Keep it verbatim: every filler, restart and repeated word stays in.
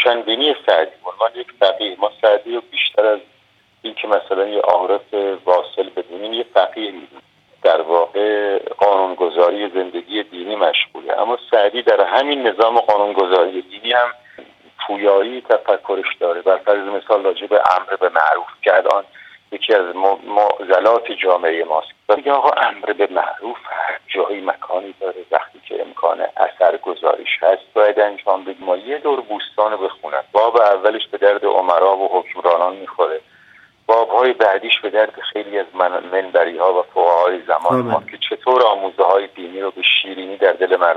روشنبینی سعدی عنوان یک فقیه، ما سعدی رو بیشتر از این که مثلا یه عارف واصل بدونیم یه فقیه میدونیم، در واقع قانونگذاری زندگی دینی مشغوله. اما سعدی در همین نظام قانونگذاری دینی هم پویایی تفکرش داره. بر فرض مثال راجع به امر به معروف که الان یکی از معضلات جامعه ماست، میگه آقا امر به معروف هر جایی مکانی داره، وقتی که امکان اثرگذاریش هست باید انجام بده. ما یه دور بوستان بخونم، باب اولش به درد امرا و حکمرانان میخوره، بابهای بعدیش به درد خیلی از منبری ها و فقهای زمان ما که چطور آموزه های دینی رو به شیرینی در دل مردم